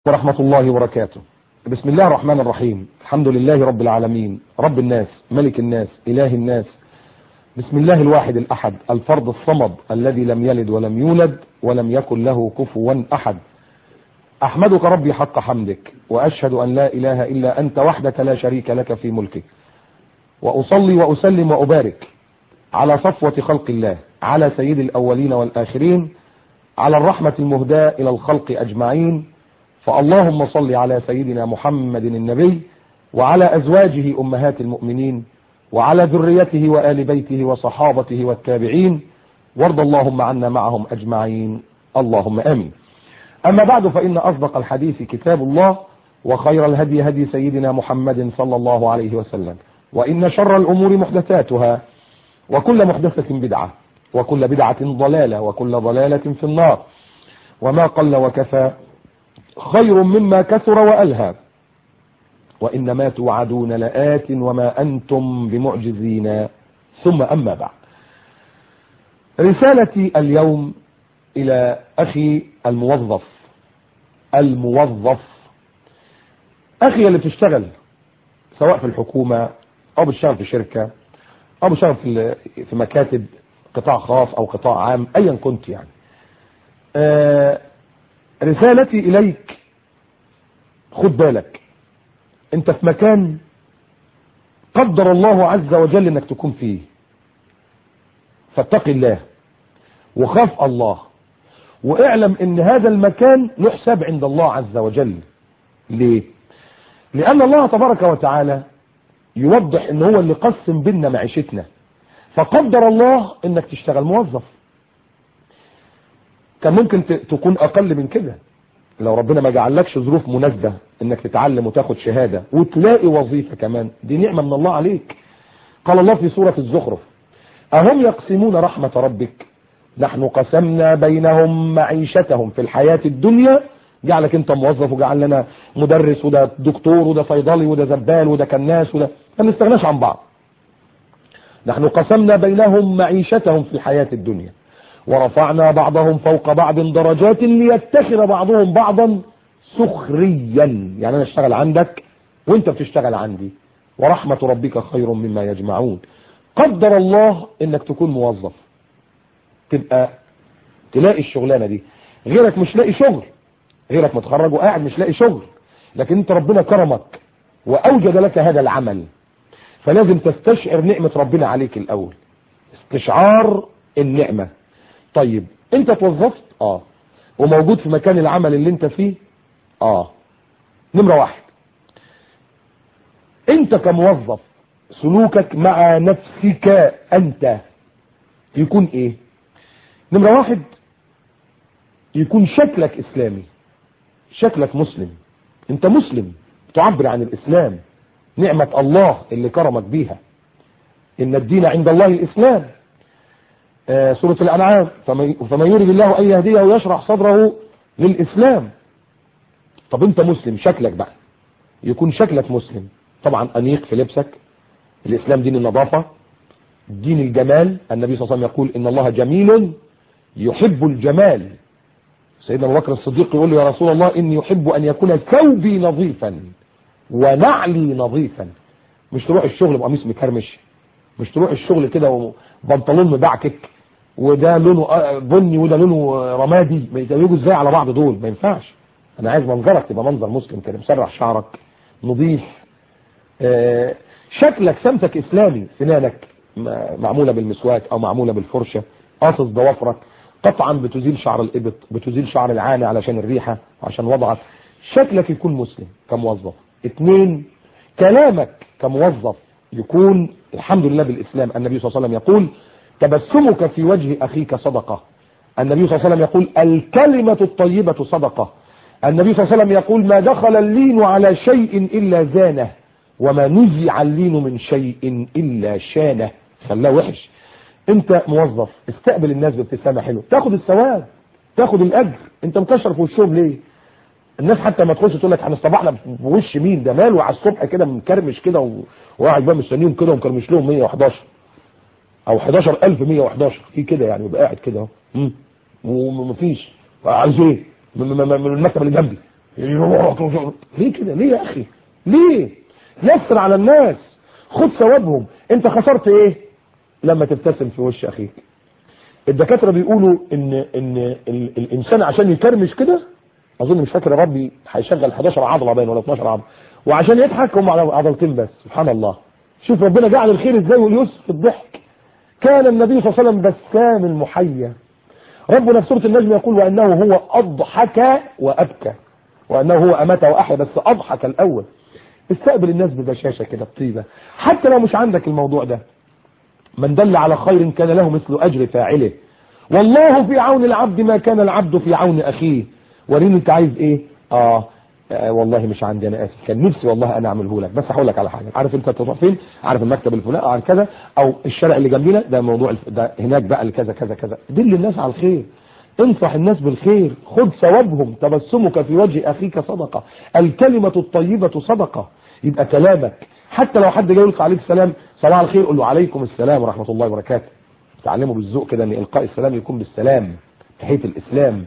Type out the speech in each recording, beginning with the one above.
ورحمة الله وبركاته. بسم الله الرحمن الرحيم. الحمد لله رب العالمين، رب الناس، ملك الناس، إله الناس. بسم الله الواحد الأحد الفرد الصمد الذي لم يلد ولم يولد ولم يكن له كفوا أحد. أحمدك ربي حق حمدك، وأشهد أن لا إله إلا أنت وحدك لا شريك لك في ملكك، وأصلي وأسلم وأبارك على صفوة خلق الله، على سيد الأولين والآخرين، على الرحمة المهداة إلى الخلق أجمعين. فاللهم صل على سيدنا محمد النبي وعلى أزواجه أمهات المؤمنين وعلى ذريته وآل بيته وصحابته والتابعين، وارض اللهم عنا معهم أجمعين، اللهم آمين. أما بعد، فإن أصدق الحديث كتاب الله، وخير الهدي هدي سيدنا محمد صلى الله عليه وسلم، وإن شر الأمور محدثاتها، وكل محدثة بدعة، وكل بدعة ضلالة، وكل ضلالة في النار. وما قل وكفى خير مما كثر وألهى، وإنما توعدون لآت وما أنتم بمعجزين. ثم أما بعد، رسالتي اليوم إلى أخي الموظف. أخي اللي بتشتغل سواء في الحكومة أو بتشتغل في شركة أو بتشتغل في مكاتب قطاع خاص أو قطاع عام، أيا كنت يعني. رسالتي إليك، خد بالك، انت في مكان قدر الله عز وجل انك تكون فيه، فاتق الله وخاف الله، واعلم ان هذا المكان له حساب عند الله عز وجل. ليه؟ لان الله تبارك وتعالى يوضح ان هو اللي قسم بيننا معيشتنا، فقدر الله انك تشتغل موظف. كان ممكن تكون اقل من كده لو ربنا ما جعلكش ظروف مناسبة انك تتعلم وتاخد شهادة وتلاقي وظيفة كمان، دي نعمة من الله عليك. قال الله في سورة الزخرف: أهم يقسمون رحمة ربك نحن قسمنا بينهم معيشتهم في الحياة الدنيا. جعلك انت موظف وجعل لنا مدرس وده دكتور وده صيدلي وده زبال وده كناس وده، ما نستغناش عن بعض. نحن قسمنا بينهم معيشتهم في الحياة الدنيا ورفعنا بعضهم فوق بعض درجات ليتخذ بعضهم بعضا سخريا. يعني انا اشتغل عندك وانت بتشتغل عندي، ورحمة ربك خير مما يجمعون. قدر الله انك تكون موظف، تبقى تلاقي الشغلانة دي، غيرك مش لاقي شغل، غيرك متخرج وقاعد مش لاقي شغل، لكن انت ربنا كرمك واوجد لك هذا العمل، فلازم تستشعر نعمة ربنا عليك الاول، استشعار النعمة. طيب انت توظفت وموجود في مكان العمل اللي انت فيه. نمرة واحد، انت كموظف سلوكك مع نفسك انت يكون ايه؟ نمرة واحد، يكون شكلك اسلامي، شكلك مسلم، انت مسلم، تعبر عن الاسلام، نعمة الله اللي كرمك بيها، ان الدين عند الله الاسلام. سورة الأنعام: فمن يريد الله أن يهديه ويشرح صدره للإسلام. طب أنت مسلم، شكلك بقى يكون شكلك مسلم، طبعا أنيق في لبسك. الإسلام دين النظافة، دين الجمال. النبي صلى الله عليه وسلم يقول: إن الله جميل يحب الجمال. سيدنا أبو بكر الصديق يقول له: يا رسول الله إني يحب أن يكون ثوبي نظيفا ونعلي نظيفا. مش تروح الشغل بقميص مكرمش، مش تروح الشغل كده وبنطلون مبعكك وده لونه بني وده لونه رمادي، ما يتجوزوا ازاي على بعض دول؟ ما ينفعش. انا عايز منظرك تبقى منظر مسلم كده، مسرح شعرك، نظيف، شكلك سمتك اسلامي، سنانك معموله بالمسواك او معموله بالفرشه، قاصص ضوافرك، قطعا بتزيل شعر الابط، بتزيل شعر العانه علشان الريحه وعشان وضعك. شكلك يكون مسلم كموظف. 2، كلامك كموظف يكون الحمد لله بالإسلام. النبي صلى الله عليه وسلم يقول: تبسمك في وجه أخيك صدقة. النبي صلى الله عليه وسلم يقول: الكلمة الطيبة صدقة. النبي صلى الله عليه وسلم يقول: ما دخل اللين على شيء إلا زانه، وما نزع اللين من شيء إلا شانه، خلاه وحش. انت موظف، استقبل الناس بابتسامة حلوة، تاخد الثواب، تاخد الأجر. انت مكشر في وشهم ليه؟ الناس حتى ما تخش تقول لك هنصطبحنا بوش مين ده، ماله على الصبح كده مكرمش كده وقاعد بقى مستنيهم كده ومكرمش لهم 111 او 11111 في كده يعني، يبقى قاعد كده اهو ومفيش عايز ايه من المكتب اللي جنبي، ليه كده؟ ليه يا اخي؟ ليه؟ يسر على الناس، خد ثوابهم. انت خسرت ايه لما تبتسم في وش اخيك؟ الدكاتره بيقولوا ان الانسان عشان يكرمش كده، اظن مش فاكر ربي هيشغل 11 عضله باين ولا 12 عضله، وعشان يضحك هم على عضلتين بس. سبحان الله، شوف ربنا جعل الخير ازاي واليسر في الضحك. كان النبي صلى الله عليه وسلم بسام المحيا. ربنا في سوره النجم يقول وانه هو اضحك وابكى، وانه هو امات واحيا، بس اضحك الاول. استقبل الناس ببشاشه كده بطيبه، حتى لو مش عندك الموضوع ده. من دل على خير كان له مثل اجر فاعله، والله في عون العبد ما كان العبد في عون اخيه. وريني انت عايز ايه؟ والله مش عندي، انا اسف، كان نفسي والله انا اعمله لك، بس هقول لك على حاجه. عارف انت تروح فين؟ عارف المكتب الفلاني او كذا، او الشارع اللي جنبنا ده موضوع ده هناك بقى لكذا كذا كذا. دل الناس على الخير، انصح الناس بالخير، خد ثوابهم. تبسمك في وجه اخيك صدقه، الكلمه الطيبه صدقه. يبقى كلامك حتى لو حد جاي يلقى عليك السلام، صباح الخير، قول له عليكم السلام ورحمه الله وبركاته. تعلموا بالذوق كده ان القاء السلام يكون بالسلام، تحيه الاسلام.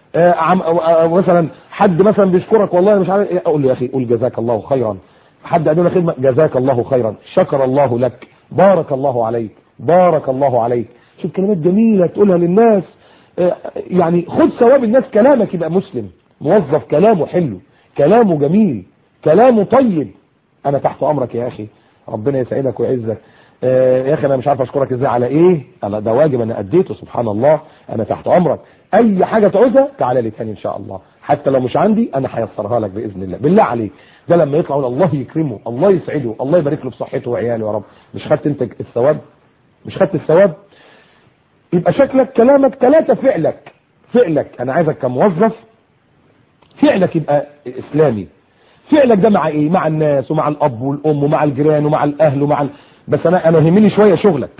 مثلا حد مثلا بيشكرك، والله مش عارف ايه، اقول له يا اخي قول جزاك الله خيرا. حد قال له خدمه، جزاك الله خيرا، شكر الله لك، بارك الله عليك، بارك الله عليك. شوف كلمات جميله تقولها للناس. يعني خد ثواب الناس. كلامك يبقى مسلم، موظف كلامه حلو، كلامه جميل، كلامه طيب. انا تحت امرك يا اخي، ربنا يسعدك ويعزك. يا اخي انا مش عارف اشكرك ازاي على ايه، انا ده واجب انا اديته، سبحان الله، انا تحت امرك. اي حاجه تعوزها تعالى لي تاني ان شاء الله، حتى لو مش عندي انا هيسرها لك باذن الله. بالله عليك، ده لما يطلع الله يكرمه، الله يسعده، الله يبارك له في صحته وعياله يا رب. مش خدت انت الثواب؟ مش خدت الثواب؟ يبقى شكلك، كلامك، 3 فعلك. انا عايزك كموظف فعلك يبقى اسلامي. فعلك ده مع ايه؟ مع الناس ومع الاب والام ومع الجيران ومع الاهل بس انا يهمني شويه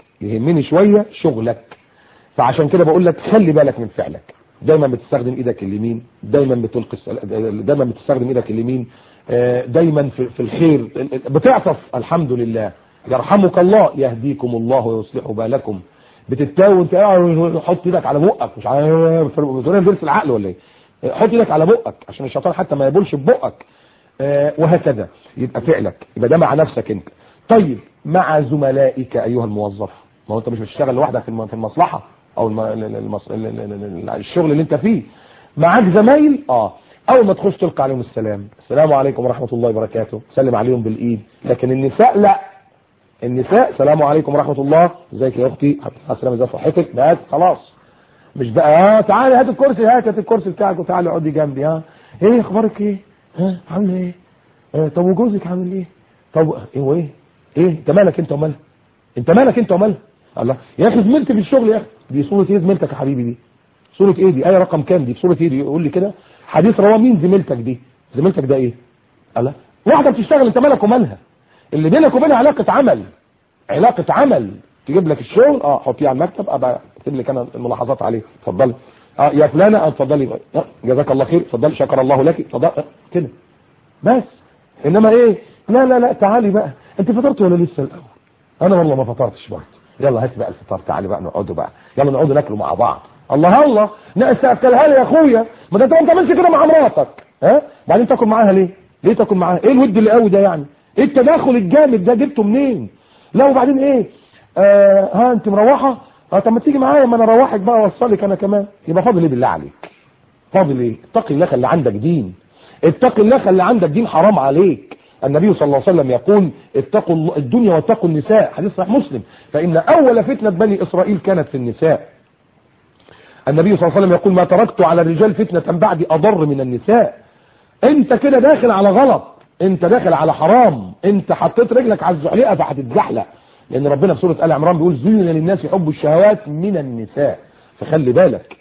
شغلك. فعشان كده بقول لك خلي بالك من فعلك. دايما بتستخدم ايدك اليمين، دايما بتستخدم ايدك اليمين، دايما في الخير بتعطف. الحمد لله، يرحمك الله، يهديكم الله ويصلح بالكم. بتتاوي انت حط ايدك على بقك، مش عارف بتقول في العقل ولا ايه؟ حط ايدك على بقك عشان الشيطان حتى ما يبولش ببقك، وهكذا. يبقى فعلك يبقى ده مع نفسك انت. طيب مع زملائك ايها الموظف، ما هو انت مش بتشتغل لوحدك في المصلحه او الشغل اللي انت فيه، معاك زمايل. اول ما تخش تلقى عليهم السلام، السلام عليكم ورحمه الله وبركاته، سلم عليهم بالايد. لكن النساء لا، النساء السلام عليكم ورحمه الله، ازيك يا اختي، السلام ازي صحتك، بس خلاص. مش بقى تعالي هات الكرسي بتاعك وتعالي اقعدي جنبي. ايه اخبارك ايه؟ عامله ايه؟ طب وجوزك عامل ايه؟ طب ايه انت مالك انت ومالها؟ الله يا اخي زميلتي في الشغل، يا اخي دي صوره ايه زميلتك يا حبيبي؟ دي صوره ايه؟ دي ايه رقم كام؟ دي صوره ايه؟ دي يقول لي كده حديث رواه مين زميلتك دي؟ زميلتك ده ايه؟ الله، واحده بتشتغل، انت مالك ومالها؟ اللي بينك وبينها علاقه عمل تجيب لك الشغل، حطيه على المكتب، ابقى اكتب لك انا الملاحظات عليه، اتفضلي. يا فلانه اتفضلي، جزاك الله خير، اتفضلي، شكر الله لك، اتفضلي كده بس. انما ايه؟ لا تعالي بقى، انت فطرت ولا لسه الاول؟ انا والله ما فطرتش برضه. يلا هات بقى الفطار، تعالي بقى نقعدوا بقى، يلا نقعدوا ناكلوا مع بعض. الله اكلها لي يا اخويا، ما انت ما تعملش كده مع مراتك. بعدين تاكل معاها ليه تاكل معاها؟ ايه الود اللي قوي ده يعني؟ ايه التداخل الجامد ده؟ جبته منين؟ لا وبعدين ايه؟ انت مروحه؟ طب ما تيجي معايا، ما انا اروحك بقى اوصلك انا كمان. يبقى فاضل ايه بالله عليك؟ فاضل ايه؟ اتقي الله، خلي عندك دين. اتقي الله، خلي عندك دين، حرام عليك. النبي صلى الله عليه وسلم يقول اتقوا الدنيا واتقوا النساء، حديث صحيح مسلم، فإن أول فتنة بني إسرائيل كانت في النساء. النبي صلى الله عليه وسلم يقول ما تركت على الرجال فتنة بعد أضر من النساء. انت كده داخل على غلط، انت داخل على حرام، انت حطيت رجلك على الزحليقة فهتتزحلق، لأن ربنا في سورة آل عمران بيقول زين للناس حب الشهوات من النساء. فخلي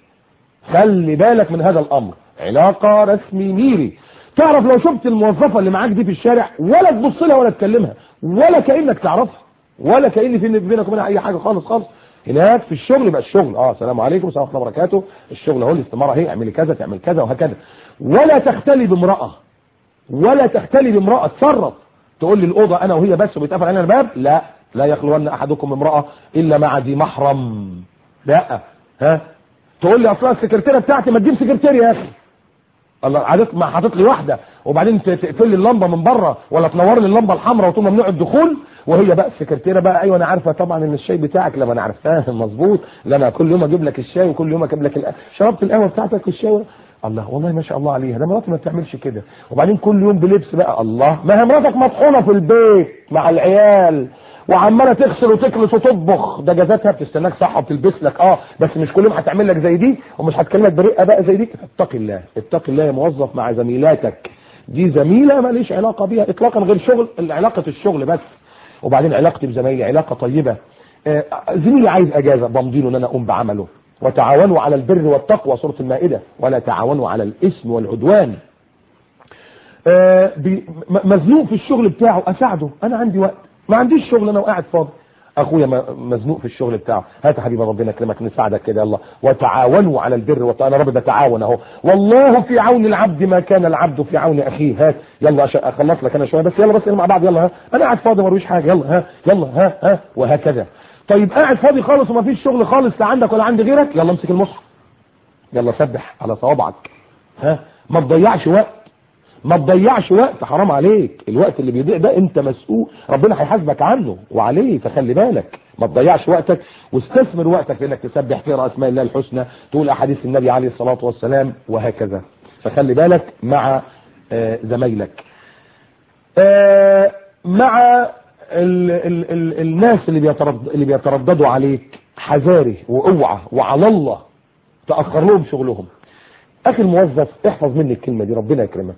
بالك من هذا الأمر. علاقة رسمي ميري. تعرف لو شفت الموظفة اللي معاك دي في الشارع، ولا تبص لها ولا تكلمها، ولا كأنك تعرفها، ولا كأن في بينك وبينها اي حاجة خالص. هناك في الشغل يبقى الشغل السلام عليكم ورحمة الله وبركاته، الشغل اهو، الاستمارة اهي، اعملي كذا تعمل كذا وهكذا. ولا تختلي بامرأة، تصرف تقول لي الأوضة انا وهي بس وبيتقفل علينا الباب، لا يخلون احدكم امرأة الا مع ذي محرم. لا تقول لي اصلا السكرتيرة بتاعتي، ما تجيب سكرتير يا اخي، الله عادت ما حاطط لي واحده وبعدين تقفل لي اللمبه من بره ولا تنور لي اللمبه الحمراء وتقول ممنوع الدخول، وهي بقى السكرتيره بقى ايوه انا عارفه طبعا ان الشاي بتاعك، لما انا عرفتها مظبوط، لا انا كل يوم اجيب لك الشاي وكل يوم اجيب لك شربت القهوه بتاعتك والشاي. الله والله ما شاء الله عليها، ده مراتي ما بتعملش كده. وبعدين كل يوم بلبس بقى، الله ما هي مراتك مطحونه في البيت مع العيال وعماله تغسل وتكنس وتطبخ، ده جزاتها بتستناك صح وبتلبس لك بس مش كل يوم هتعمل لك زي دي ومش هتكلمك برقه بقى زي دي. اتق الله اتق الله يا موظف مع زميلاتك، دي زميله ماليش علاقه بيها اطلاقا غير شغل، علاقه الشغل بس. وبعدين علاقتي بزمايلي علاقه طيبه، زميلي عايز اجازه بمضي له ان انا اقوم بعمله. وتعاونوا على البر والتقوى سوره المائده، ولا تعاونوا على الاثم والعدوان. مزنوق في الشغل بتاعه اساعده، انا عندي وقت ما عنديش شغل انا وقاعد فاضي، اخويا مزنوق في الشغل بتاعه، هات يا حبيبي ربنا يكرمك نساعدك كده يلا. وتعاونوا على البر والتقوى، انا رب ده تعاون اهو، والله في عون العبد ما كان العبد في عون اخيه، هات يلا عشان اخلص لك انا شويه بس، يلا بس مع بعض يلا ها، انا قاعد فاضي ما حاجه يلا ها يلا ها وهكذا. طيب قاعد فاضي خالص وما فيش شغل خالص لا عندك ولا عند غيرك، يلا امسك المصحف يلا سبح على صوابعك، ما تضيعش وقت، ما تضيعش وقت، حرام عليك، الوقت اللي بيضيع ده انت مسؤول، ربنا هيحاسبك عنه وعليه، فخلي بالك ما تضيعش وقتك، واستثمر وقتك في انك تسبح، تقرا اسماء الله الحسنى، تقول احاديث النبي عليه الصلاه والسلام وهكذا. فخلي بالك مع زمايلك، مع الناس اللي بيترددوا عليك، حذاري واوعى وعلى الله تاخر لهم شغلهم. اخي الموظف احفظ مني الكلمه دي ربنا يكرمك،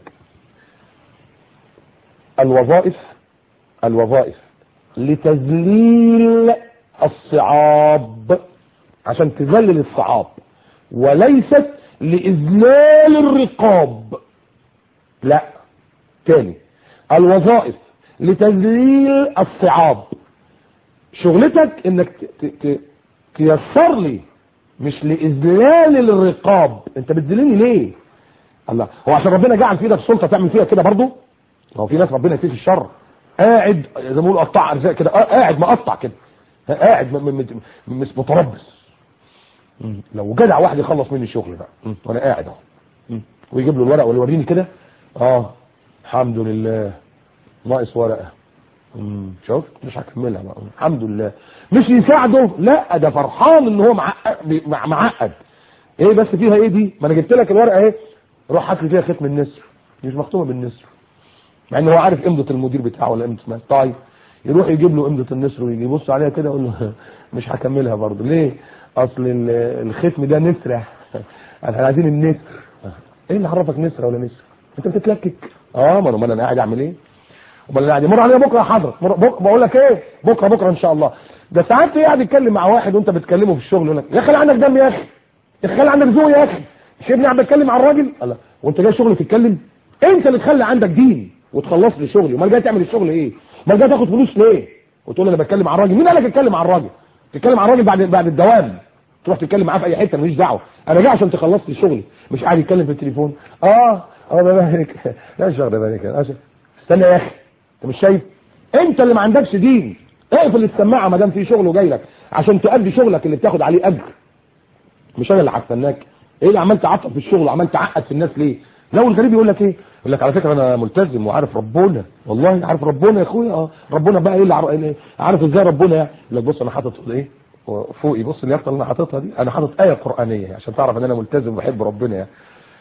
الوظائف لتذليل الصعاب، عشان تذلل الصعاب، وليست لإذلال الرقاب. لا تاني، الوظائف لتذليل الصعاب، شغلتك انك تيسر لي، مش لإذلال الرقاب. انت بتذلني ليه؟ الله، هو عشان ربنا جعل في ايدك سلطه تعمل فيها كده برضه؟ هو في ناس ربنا يكفيه الشر قاعد زي ما بيقولوا قطاع ارزاق كده، قاعد مقطع كده، قاعد مش متربص. لو جدع واحد يخلص مني الشغل بقى وانا قاعد اهو، ويجيب له الورق ويوريني كده، الحمد لله ناقص ورقه، شوف مش هكملها بقى الحمد لله، مش يساعده، لا ده فرحان ان هو معقد. ايه بس فيها ايه دي؟ ما انا جبت لك الورقه اهي، روح هات لي فيها ختم النسر، مش مختومه بالنسر، مع ان هو عارف قيمه المدير بتاعه ولا قيمه ما. طيب يروح يجيب له قيمه النسر ويجي يبص عليها كده يقول له مش هكملها برضه. ليه؟ اصل الختم ده نسره، احنا عايزين النسر. ايه اللي عرفك نسره ولا نسر؟ انت بتتلكك. ما انا قاعد اعمل ايه؟ امال انا قاعد مر علينا بكره حضرتك، بقول لك ايه، بكره ان شاء الله. ده ساعات قاعد يتكلم مع واحد وانت بتكلمه في الشغل يقول لك يا اخي عندك دم يا اخي، يا اخي عندك ذوق يا اخي، مش ابني عم بتكلم مع الراجل. الله، وانت جاي شغل تتكلم؟ انت اللي تخلي عندك دين وتخلص لي شغلي، امال جاي تعمل الشغل ايه؟ امال جاي تاخد فلوس ليه؟ وتقول انا بتكلم مع الراجل؟ مين قال لك اتكلم مع الراجل؟ تتكلم مع الراجل بعد الدوام، تروح تتكلم معاه في اي حته، ماليش دعوه، انا جاي عشان تخلص لي شغلي، مش قاعد يتكلم في التليفون. ببارك لا شغل ببارك، استنى يا اخي، انت مش شايف انت اللي ما عندكش دين؟ اقفل السماعه ما دام في شغل وجاي لك عشان تؤدي شغلك اللي بتاخد عليه اجر، مش انا اللي هستناك. ايه اللي عمال تعطل في الشغل وعمال تعقد في الناس ليه؟ لو الغريب يقول لك ايه؟ يقول لك على فكره انا ملتزم وعارف ربنا، والله عارف ربنا يا اخويا. ربنا بقى ايه اللي عارف ازاي ربنا؟ يعني يقول لك بص انا حاطط ايه فوقي، بص اليافطه اللي انا حاططها دي، انا حاطط ايه قرانيه عشان تعرف ان انا ملتزم وبحب ربنا. يعني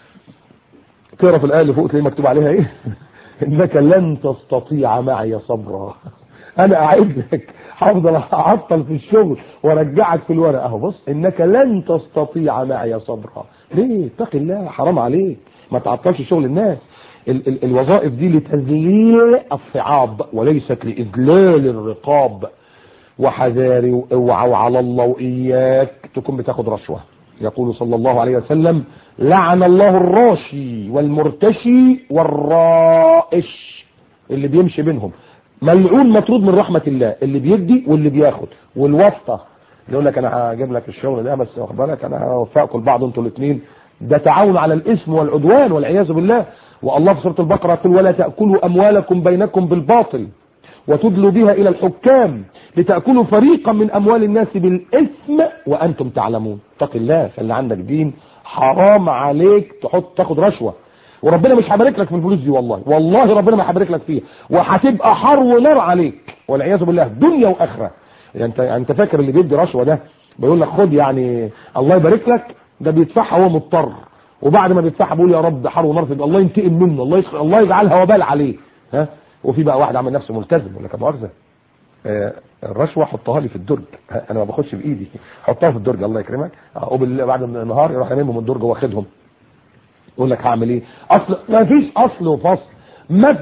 تقرا في الايه اللي فوق تلاقي مكتوب عليها ايه؟ انك لن تستطيع معي صبرا. انا اعد لك، هفضل اعطل في الشغل وارجعك في الورق اهو، بص انك لن تستطيع معي صبرا. ليه؟ اتق الله، حرام عليك، ما تعطلش شغل الناس. الوظائف دي لتذليل الصعاب وليست لإذلال الرقاب. وحذاري واوعى على الله وإياك تكون بتاخد رشوة. يقول صلى الله عليه وسلم لعن الله الراشي والمرتشي والرائش، اللي بيمشي بينهم، ملعون مطرود من رحمة الله، اللي بيدي واللي بياخد، والواسطة يقول لك انا هجيب لك الشغل ده بس واخد بالك انا هوفقكم لبعض انتوا الاثنين، ده تعاون على الاثم والعدوان والعياذ بالله. والله في سورة البقرة يقول ولا تأكلوا أموالكم بينكم بالباطل وتدلوا بها إلى الحكام لتأكلوا فريقا من أموال الناس بالإثم وأنتم تعلمون. اتق الله، فاللي عندك دين حرام عليك تاخد رشوة. وربنا مش هيبارك لك في الفلوس دي، والله ربنا ما هيبارك لك فيها، وهتبقى حر ونار عليك والعياذ بالله دنيا واخره. يعني انت فاكر اللي بيدي رشوه ده بيقول لك خد يعني الله يبارك لك، ده بيدفعها هو مضطر، وبعد ما بيدفعها بيقول يا رب حر ونار، الله ينتقم منه، الله يجعلها وبال عليه. ها، وفي بقى واحد عامل نفسه ملتزم يقول لك ابو مؤاخذه الرشوه حطها لي في الدرج، انا ما باخدش بايدي، حطها في الدرج الله يكرمك، بعد النهار يروح يلمهم من الدرج واخدهم. يقول لك هعمل ايه؟ اصل ما فيش اصل وفصل، ما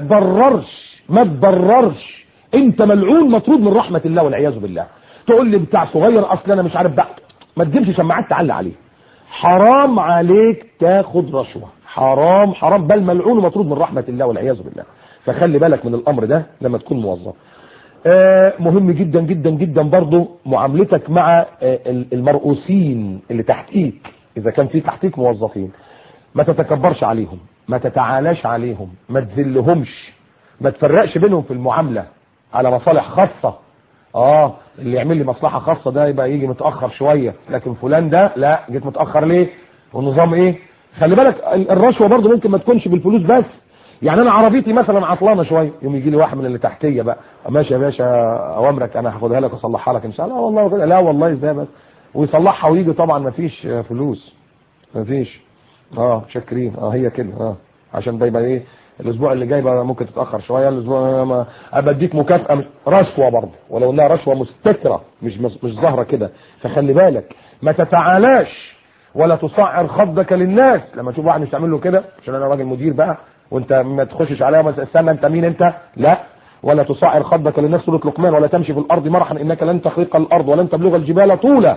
تبررش، انت ملعون مطرود من رحمه الله والعياذ بالله. تقول لي بتاع صغير اصل انا مش عارف بقى، ما تجيبش شماعات تعلق عليه. حرام عليك تاخد رشوه، حرام، بل ملعون ومطرود من رحمه الله والعياذ بالله. فخلي بالك من الامر ده لما تكون موظف. مهم جدا جدا جدا برضو معاملتك مع المرؤوسين اللي تحتيك، اذا كان في تحتيك موظفين ما تتكبرش عليهم، ما تتعالاش عليهم، ما تذلهمش، ما تفرقش بينهم في المعاملة على مصالح خاصة. اللي يعمل لي مصلحة خاصة ده يبقى يجي متأخر شوية، لكن فلان ده لا، جيت متأخر ليه؟ والنظام ايه؟ خلي بالك الرشوة برضو ممكن ما تكونش بالفلوس بس. يعني انا عربيتي مثلا عطلانه شويه، يوم يجي لي واحد من اللي تحتيه بقى، ماشي يا باشا اوامرك انا هاخدها لك واصلحها لك ان شاء الله. والله كده، لا والله ازاي بس، ويصلحها ويجي طبعا ما فيش فلوس، ما فيش شاكرين هي كده عشان ده يبقى ايه، الاسبوع اللي جاي بقى ممكن تتاخر شويه، الاسبوع ما ابديك مكافاه رشوه برضه، ولو انها رشوه مستتره مش ظاهره كده. فخلي بالك ما تتعالاش ولا تصعر خدك للناس لما تشوف واحد مش تعمل له كده عشان انا راجل مدير بقى، وانت ما تخشش عليها مثلا استنى انت مين انت، لا، ولا تصعر خدك للناس سورة لقمان، ولا تمشي في الارض مرحا انك لن تخرق الارض ولن تبلغ الجبال طولا.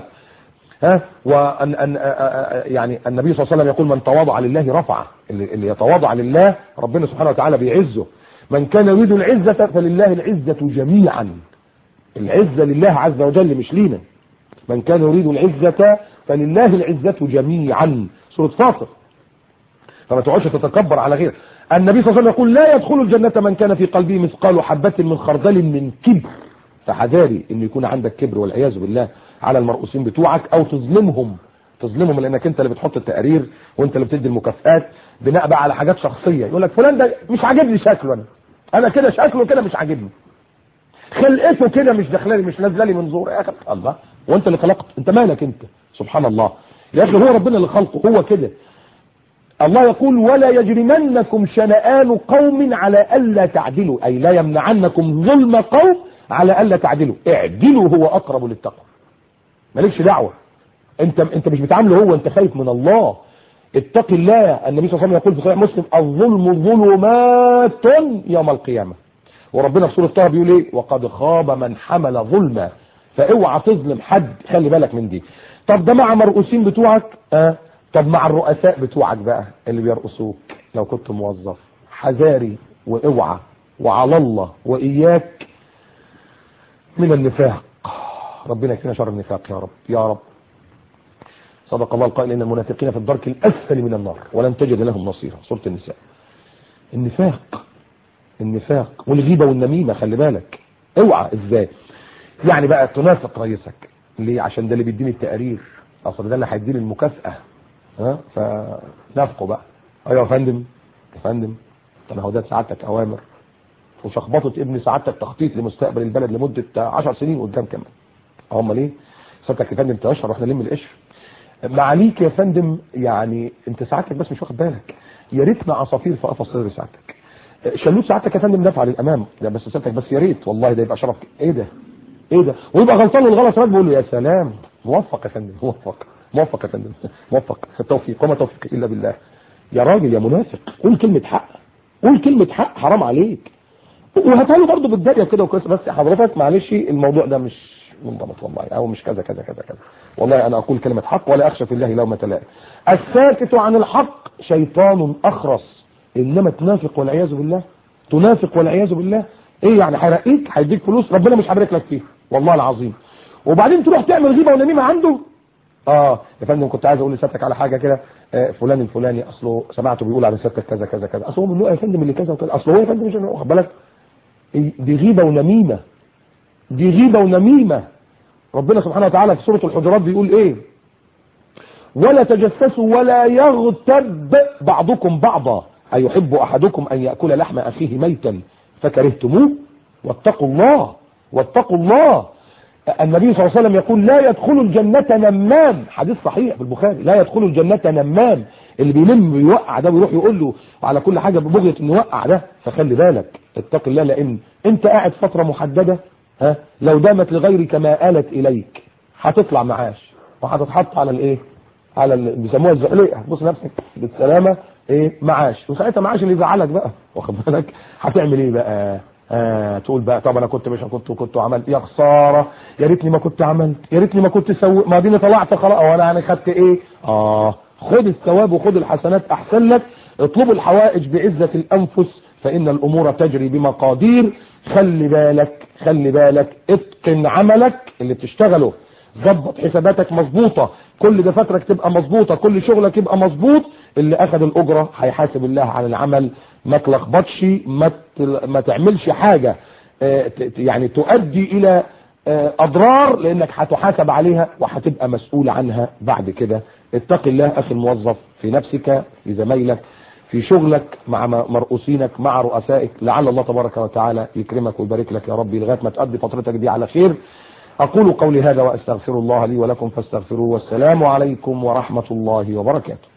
يعني النبي صلى الله عليه وسلم يقول من تواضع لله رفعه، اللي يتواضع لله ربنا سبحانه وتعالى بيعزه. من كان يريد العزة فلله العزة جميعا، العزة لله عز وجل مش لينا. من كان يريد العزة فلله العزة جميعا، سورة فاطر. فما تقعدش تتكبر على غيرك. النبي صلى الله عليه وسلم يقول لا يدخل الجنة من كان في قلبه مثقال حبة من خردل من كبر. فحذاري ان يكون عندك كبر والعياذ بالله على المرؤوسين بتوعك، او تظلمهم لانك انت اللي بتحط التقارير وانت اللي بتدي المكافآت بناء بقى على حاجات شخصية. يقول لك فلان ده مش عاجبني شكله، انا كده شكله كده مش عاجبني، خلقته كده مش داخلالي، مش نازله لي من زور. يا اخي الله، وانت اللي خلقت، انت مالك انت؟ سبحان الله يا اخي، هو ربنا اللي خلقه هو كده. الله يقول ولا يجرمنكم شنآن قوم على ألا تعدلوا، أي لا يمنعنكم ظلم قوم على ألا تعدلوا، اعدلوا هو أقرب للتقوى. مالكش دعوة، انت مش بتعامله هو، انت خايف من الله، اتق الله. النبي صلى الله عليه وسلم يقول في صحيح مسلم الظلم ظلمات يوم القيامة. وربنا في سورة طه بيقول ايه؟ وقد خاب من حمل ظلما. فاوعى تظلم حد، خلي بالك من دي. طب ده مع مرؤوسين بتوعك، طب مع الرؤساء بتوعك بقى اللي بيرقصوك لو كنت موظف، حذاري واوعى وعلى الله واياك من النفاق. ربنا يكفينا شر النفاق يا رب يا رب. صدق الله القائل ان المنافقين في الدرك الاسفل من النار ولن تجد لهم نصيرا، سورة النساء. النفاق والغيبة والنميمة، خلي بالك اوعى. ازاي يعني بقى تنافق رئيسك؟ ليه؟ عشان ده اللي بيديني التقارير، اصل ده اللي هيديني المكافأة. فنافقوا بقى. ايوه يا فندم، يا فندم انا هو ده سعادتك اوامر، وشخبطت ابن سعادتك تخطيط لمستقبل البلد لمدة 10 سنين قدام كمان. امال ايه؟ سعادتك يا فندم تقشر واحنا نلم القشر. معاليك يا فندم، يعني انت سعادتك بس مش واخد بالك، يا ريتنا عصافير في قفص صدر سعادتك. شلوت سعادتك يا فندم دفع للامام، لا بس سعادتك بس يا ريت والله ده يبقى شرف. ايه ده؟ ويبقى غلطان والغلط رد، بيقول له يا سلام موفق يا فندم، موفق يا فندم، موفق. التوفيق وما توفيق الا بالله. يا راجل يا منافق، قول كلمة حق، حرام عليك. وهتقوله برضه بالدارية كده وكويس، بس حضرتك معلش الموضوع ده مش منضبط والله، او مش كذا كذا كذا كذا، والله انا اقول كلمة حق ولا اخشى في الله لومة لائم. الساكت عن الحق شيطان اخرس. انما تنافق والعياذ بالله، ايه يعني؟ هيرقيك، هيديك فلوس، ربنا مش هيبارك لك فيه والله العظيم، وبعدين تروح تعمل غيبة ونميمة عنده. يا فندم كنت عايز اقول لسيادتك على حاجة كده، فلان الفلاني اصله سمعته بيقول على سيادتك كذا كذا كذا، اصله من نوع يا فندم اللي كذا وكذا، اصله هو يا فندم مش واخد بالك. دي غيبة ونميمة. ربنا سبحانه وتعالى في سورة الحجرات بيقول ايه؟ ولا تجسسوا ولا يغتب بعضكم بعضا أيحب أحدكم أن يأكل لحم أخيه ميتا فكرهتموه؟ واتقوا الله، واتقوا الله. النبي صلى الله عليه وسلم يقول لا يدخل الجنة نمام، حديث صحيح في البخاري، لا يدخل الجنة نمام، اللي بيلم ويوقع ده ويروح يقول له على كل حاجة ببغية انه يوقع ده. فخلي بالك، اتق الله، لان انت قاعد فترة محددة، لو دامت لغيرك ما آلت اليك هتطلع معاش وهتتحط على الايه، على اللي بيسموها الزحليقه، هتبص نفسك بالسلامه ايه معاش، وساعتها معاش اللي يزعلك بقى، واخد بالك؟ هتعمل ايه بقى؟ تقول بقى طب انا كنت مش كنت عملت، يا خساره، يا ريتني ما كنت عملت، يا ريتني ما كنت سويت، ما ديني طلعت خلاص، وانا يعني خدت ايه؟ خد الثواب وخد الحسنات احسن لك. اطلبوا الحوائج بعزه الانفس فان الامور تجري بمقادير. خلي بالك، خلي بالك، اتقن عملك اللي بتشتغله، ظبط حساباتك مظبوطه، كل دفاترك تبقى مظبوطه، كل شغلك يبقى مظبوط. اللي اخذ الاجره هيحاسب الله على العمل. ما تلخبطش، ما تعملش حاجه يعني تؤدي الى اضرار، لانك هتحاسب عليها وهتبقى مسؤول عنها بعد كده. اتق الله اخي الموظف، في نفسك، في زمايلك، في شغلك، مع مرؤوسينك، مع رؤسائك. لعل الله تبارك وتعالى يكرمك ويبارك لك يا رب لغايه ما تقضي فترتك دي على خير. أقول قولي هذا وأستغفر الله لي ولكم فاستغفروه، والسلام عليكم ورحمة الله وبركاته.